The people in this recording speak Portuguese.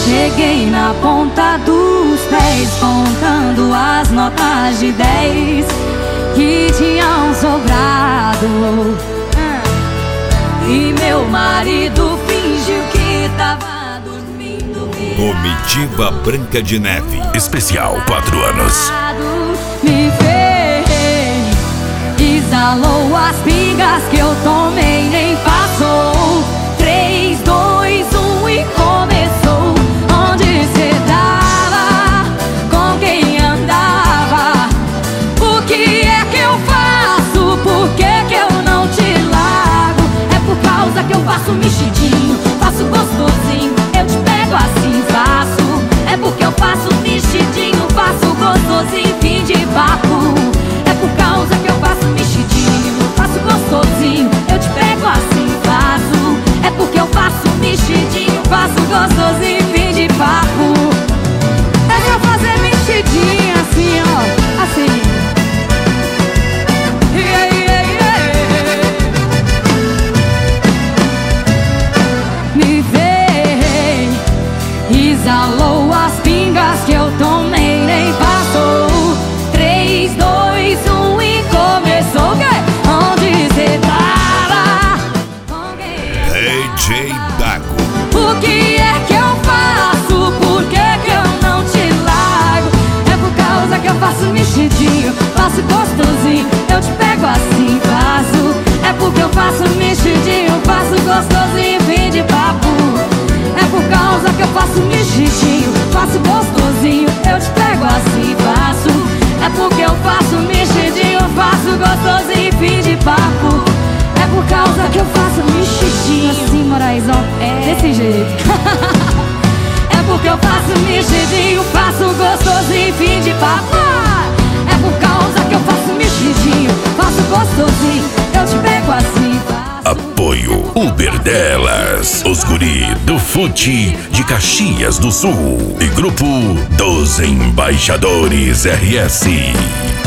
Cheguei na ponta dos pés, contando as notas de 10 que tinham sobrado. E meu marido fingiu que tava dormindo. Comitiva Branca de Neve, especial 4 anos. Me fez, exalou as pingas que eu tomei, nem passou. 3, 2, 1 e começou. Onde cê tava? Com quem andava? O que é que eu faço? Por que eu não te largo? É por causa que eu faço mexidinho, faço gostosinho, eu te pego assim, faço. É porque eu faço mexidinho, faço gostosinho, fim de papo. É por causa que eu faço mexidinho, faço gostosinho, eu te pego assim, faço. É porque eu faço mexidinho, faço gostosinho, fim de papo. É pra fazer mexidinho assim, ó, assim. Me veio, exalou as pingas que eu tomei, nem passou. 3, 2, 1 e começou. Onde cê tava? DJ Dago. O que é que eu faço? Por que eu não te largo? É por causa que eu faço mexidinho, faço gostosinho, eu te pego assim, faço. É porque eu faço mexidinho, faço gostosinho, fim de papo. É por causa que eu faço mexidinho, faço gostosinho, eu te pego assim, faço. É porque eu faço mexidinho, faço gostosinho, fim de papo. É por causa que eu faço mexidinho assim, Moraes, ó, desse jeito. É porque eu faço mexidinho, faço gostosinho, fim de papo. É por causa que eu faço mexidinho, faço gostosinho, eu te pego assim, faço. Apoio Uber Delas, os guri do Fute de Caxias do Sul e Grupo dos Embaixadores RS.